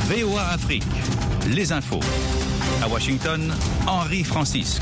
VOA Afrique, les infos. À Washington, Henri Francisque.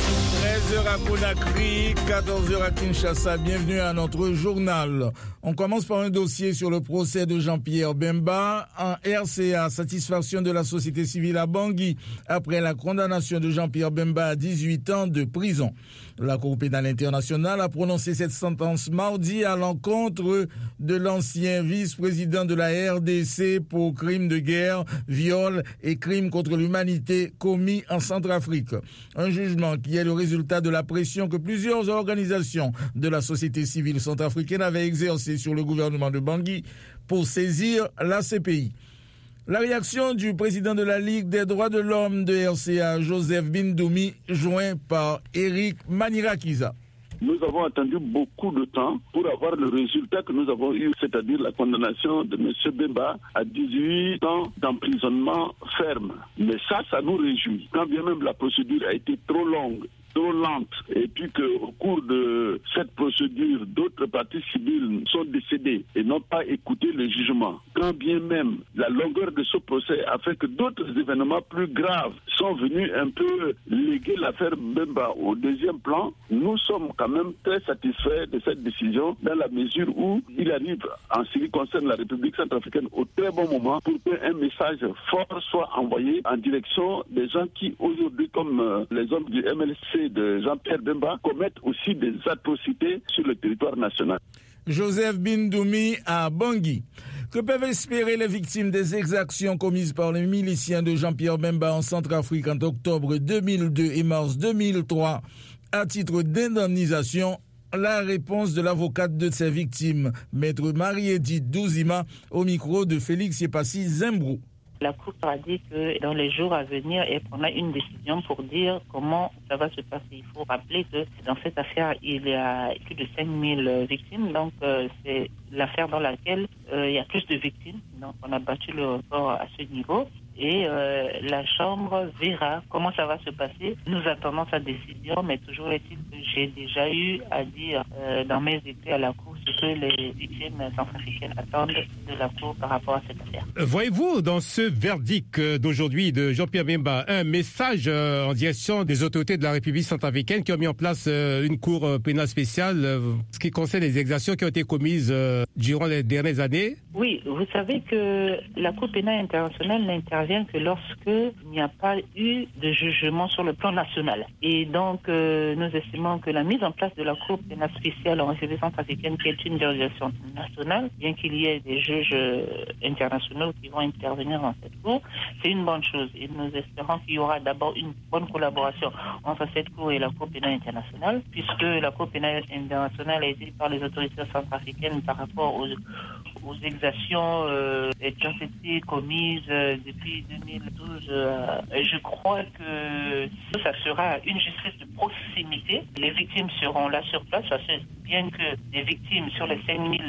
13h à Conakry, 14h à Kinshasa. Bienvenue à notre journal. On commence par un dossier sur le procès de Jean-Pierre Bemba. En RCA, satisfaction de la société civile à Bangui après la condamnation de Jean-Pierre Bemba à 18 ans de prison. La Cour pénale internationale a prononcé cette sentence mardi à l'encontre de l'ancien vice-président de la RDC pour crimes de guerre, viol et crimes contre l'humanité commis en Centrafrique. Un jugement qui est le résultat de la pression que plusieurs organisations de la société civile centrafricaine avaient exercée sur le gouvernement de Bangui pour saisir la CPI. La réaction du président de la Ligue des droits de l'homme de RCA, Joseph Bindoumi, joint par Eric Manirakiza. Nous avons attendu beaucoup de temps pour avoir le résultat que nous avons eu, c'est-à-dire la condamnation de M. Bemba à 18 ans d'emprisonnement ferme. Mais ça nous réjouit. Quand bien même la procédure a été trop longue, trop lente, et puis qu'au cours de cette procédure, d'autres parties civiles sont décédées et n'ont pas écouté le jugement. Quand bien même la longueur de ce procès a fait que d'autres événements plus graves sont venus un peu léguer l'affaire Bemba au deuxième plan, nous sommes quand même très satisfaits de cette décision dans la mesure où il arrive, en ce qui concerne la République centrafricaine, au très bon moment pour qu'un message fort soit envoyé en direction des gens qui aujourd'hui, comme les hommes du MLC de Jean-Pierre Bemba, commettent aussi des atrocités sur le territoire national. Joseph Bindoumi à Bangui. Que peuvent espérer les victimes des exactions commises par les miliciens de Jean-Pierre Bemba en Centrafrique en octobre 2002 et mars 2003 à titre d'indemnisation? La réponse de l'avocate de ces victimes, maître Marie-Edith Douzima, au micro de Félix Yepassi Zimbrou. La Cour a dit que dans les jours à venir, elle prendra une décision pour dire comment ça va se passer. Il faut rappeler que dans cette affaire, il y a plus de 5000 victimes. Donc, c'est l'affaire dans laquelle il y a plus de victimes. Donc, on a battu le record à ce niveau. Et la Chambre verra comment ça va se passer. Nous attendons sa décision, mais toujours est-il que j'ai déjà eu à dire dans mes écrits à la Cour ce que les victimes centrafricaines attendent de la Cour par rapport à cette affaire. Voyez-vous dans ce verdict d'aujourd'hui de Jean-Pierre Bemba un message en direction des autorités de la République centrafricaine qui ont mis en place une cour pénale spéciale ce qui concerne les exactions qui ont été commises durant les dernières années? Oui, vous savez que la Cour pénale internationale n'intervient que lorsqu'il n'y a pas eu de jugement sur le plan national. Et donc, nous estimons que la mise en place de la Cour pénale spéciale en République centrafricaine, qui est une juridiction nationale, bien qu'il y ait des juges internationaux qui vont intervenir dans cette Cour, c'est une bonne chose. Et nous espérons qu'il y aura d'abord une bonne collaboration entre cette Cour et la Cour pénale internationale, puisque la Cour pénale internationale a été par les autorités centrafricaines par rapport aux exactions qui ont été commises depuis 2012. Je crois que ça sera une justice de proximité. Les victimes seront là sur place, parce que bien que les victimes, sur les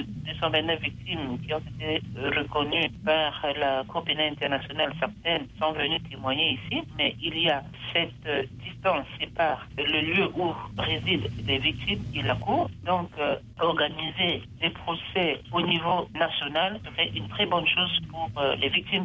5229 victimes qui ont été reconnues par la Cour pénale internationale, certaines sont venues témoigner ici, mais il y a cette distance sépare le lieu où résident les victimes et la Cour. Donc, organiser des procès au niveau national serait une très bonne chose pour les victimes.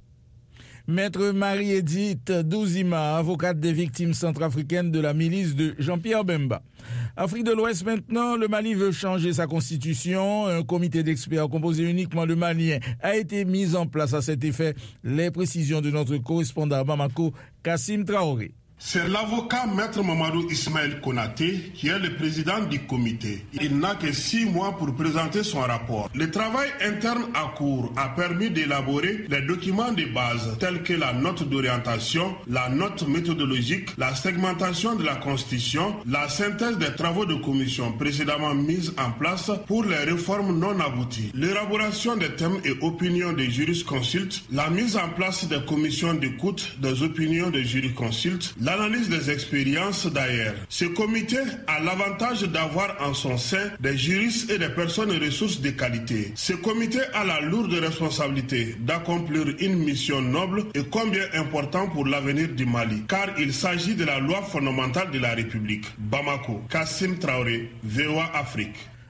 Maître Marie-Edith Douzima, avocate des victimes centrafricaines de la milice de Jean-Pierre Bemba. Afrique de l'Ouest maintenant, le Mali veut changer sa constitution. Un comité d'experts composé uniquement de Maliens a été mis en place à cet effet. Les précisions de notre correspondant à Bamako, Kassim Traoré. C'est l'avocat Maître Mamadou Ismaël Konaté qui est le président du comité. Il n'a que 6 mois pour présenter son rapport. Le travail interne à court a permis d'élaborer les documents de base tels que la note d'orientation, la note méthodologique, la segmentation de la Constitution, la synthèse des travaux de commission précédemment mise en place pour les réformes non abouties, l'élaboration des thèmes et opinions des jurisconsultes, la mise en place des commissions d'écoute des opinions des jurisconsultes, l'analyse des expériences d'ailleurs. Ce comité a l'avantage d'avoir en son sein des juristes et des personnes ressources de qualité. Ce comité a la lourde responsabilité d'accomplir une mission noble et combien important pour l'avenir du Mali, car il s'agit de la loi fondamentale de la République. Bamako, Kassim Traoré, VOA Afrique.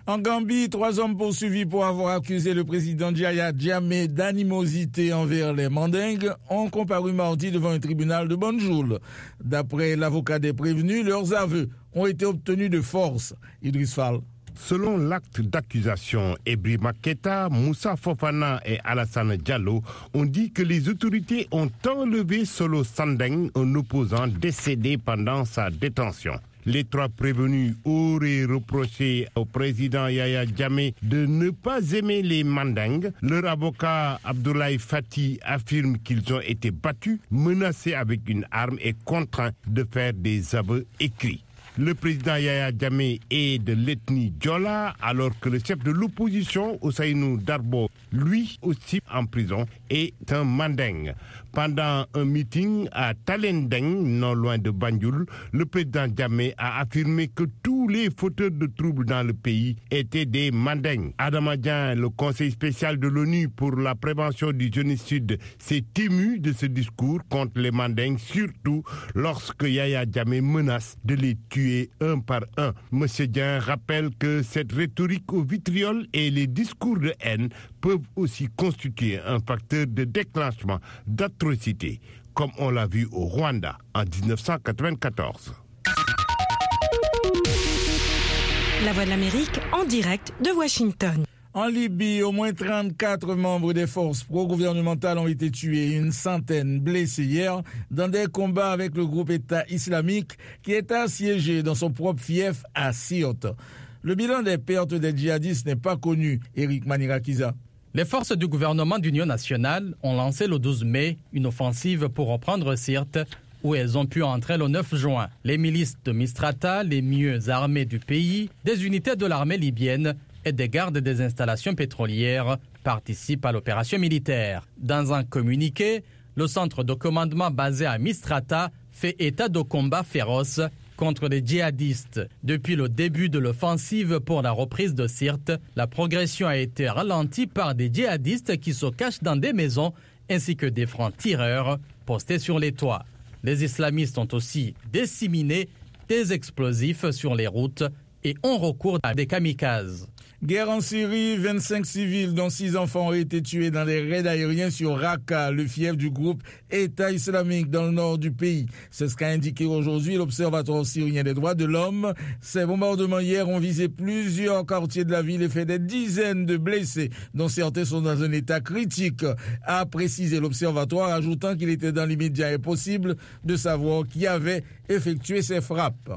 En Gambie, 3 hommes poursuivis pour avoir accusé le président Yahya Jammeh d'animosité envers les Mandingues ont comparu mardi devant un tribunal de Banjul. D'après l'avocat des prévenus, leurs aveux ont été obtenus de force. Idriss Fall. Selon l'acte d'accusation, Ibrahima Keita, Moussa Fofana et Alassane Diallo ont dit que les autorités ont enlevé Solo Sandeng, un opposant décédé pendant sa détention. Les 3 prévenus auraient reproché au président Yahya Jammeh de ne pas aimer les Mandingues. Leur avocat Abdoulaye Fati affirme qu'ils ont été battus, menacés avec une arme et contraints de faire des aveux écrits. Le président Yahya Jammeh est de l'ethnie Diola, alors que le chef de l'opposition, Ousseynou Darbo, lui aussi en prison, est un Manding. Pendant un meeting à Talendeng, non loin de Banjul, le président Jammeh a affirmé que tous les fauteurs de troubles dans le pays étaient des Mandingues. Adama Dieng, le conseil spécial de l'ONU pour la prévention du génocide, s'est ému de ce discours contre les Mandingues, surtout lorsque Yahya Jammeh menace de les tuer un par un. Monsieur Dieng rappelle que cette rhétorique au vitriol et les discours de haine peuvent aussi constituer un facteur de déclenchement d'atrocités, comme on l'a vu au Rwanda en 1994. La Voix de l'Amérique en direct de Washington. En Libye, au moins 34 membres des forces pro-gouvernementales ont été tués et une centaine blessés hier dans des combats avec le groupe État islamique qui est assiégé dans son propre fief à Sirte. Le bilan des pertes des djihadistes n'est pas connu, Eric Manirakiza. Les forces du gouvernement d'union nationale ont lancé le 12 mai une offensive pour reprendre Sirte, où elles ont pu entrer le 9 juin. Les milices de Misrata, les mieux armées du pays, des unités de l'armée libyenne et des gardes des installations pétrolières participent à l'opération militaire. Dans un communiqué, le centre de commandement basé à Misrata fait état de combats féroces contre les djihadistes. Depuis le début de l'offensive pour la reprise de Sirte, la progression a été ralentie par des djihadistes qui se cachent dans des maisons ainsi que des francs-tireurs postés sur les toits. Les islamistes ont aussi disséminé des explosifs sur les routes et ont recours à des kamikazes. Guerre en Syrie, 25 civils dont 6 enfants ont été tués dans des raids aériens sur Raqqa, le fief du groupe État islamique dans le nord du pays. C'est ce qu'a indiqué aujourd'hui l'Observatoire syrien des droits de l'homme. Ces bombardements hier ont visé plusieurs quartiers de la ville et fait des dizaines de blessés, dont certains sont dans un état critique, a précisé l'Observatoire, ajoutant qu'il était dans l'immédiat impossible de savoir qui avait effectué ces frappes.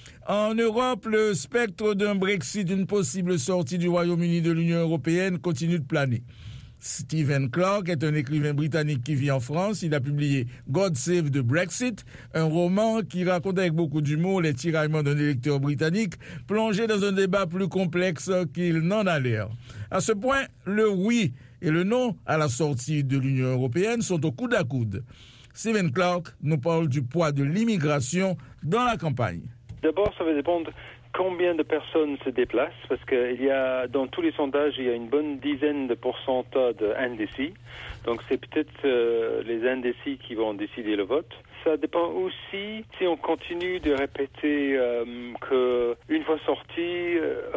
En Europe, le spectre d'un Brexit, d'une possible sortie du Royaume-Uni de l'Union européenne, continue de planer. Stephen Clark est un écrivain britannique qui vit en France. Il a publié God Save the Brexit, un roman qui raconte avec beaucoup d'humour les tiraillements d'un électeur britannique plongé dans un débat plus complexe qu'il n'en a l'air. À ce point, le oui et le non à la sortie de l'Union européenne sont au coude à coude. Stephen Clark nous parle du poids de l'immigration dans la campagne. D'abord, ça va dépendre combien de personnes se déplacent, parce que dans tous les sondages, il y a une bonne dizaine de pourcentage d'indécis. Donc c'est peut-être les indécis qui vont décider le vote. Ça dépend aussi si on continue de répéter que une fois sorti,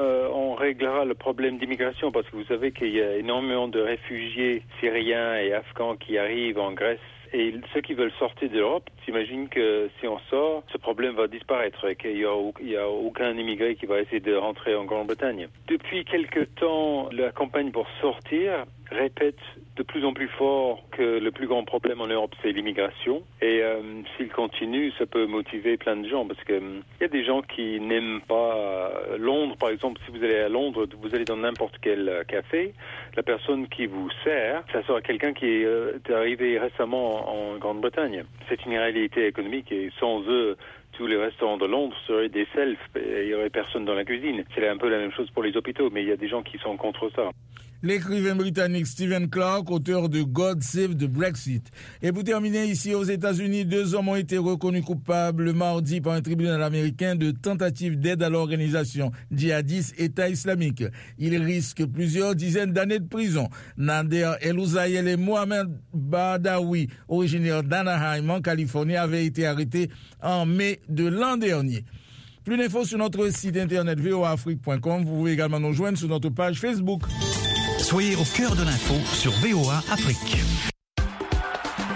on réglera le problème d'immigration, parce que vous savez qu'il y a énormément de réfugiés syriens et afghans qui arrivent en Grèce. Et ceux qui veulent sortir de l'Europe s'imaginent que si on sort, ce problème va disparaître et qu'il n'y a aucun immigré qui va essayer de rentrer en Grande-Bretagne. Depuis quelque temps, la campagne pour sortir répète de plus en plus fort que le plus grand problème en Europe, c'est l'immigration. Et s'il continue, ça peut motiver plein de gens, parce que y a des gens qui n'aiment pas Londres. Par exemple, si vous allez à Londres, vous allez dans n'importe quel café, la personne qui vous sert, ça sera quelqu'un qui est arrivé récemment en Grande-Bretagne. C'est une réalité économique, et sans eux, tous les restaurants de Londres seraient des selfs et il n'y aurait personne dans la cuisine. C'est un peu la même chose pour les hôpitaux, mais il y a des gens qui sont contre ça. L'écrivain britannique Stephen Clark, auteur de God Save the Brexit. Et pour terminer, ici aux États-Unis, 2 hommes ont été reconnus coupables mardi par un tribunal américain de tentative d'aide à l'organisation djihadiste État islamique. Ils risquent plusieurs dizaines d'années de prison. Nader El-Ouzayel et Mohamed Badawi, originaires d'Anaheim en Californie, avaient été arrêtés en mai de l'an dernier. Plus d'infos sur notre site internet voaafrique.com. Vous pouvez également nous joindre sur notre page Facebook. Soyez au cœur de l'info sur VOA Afrique.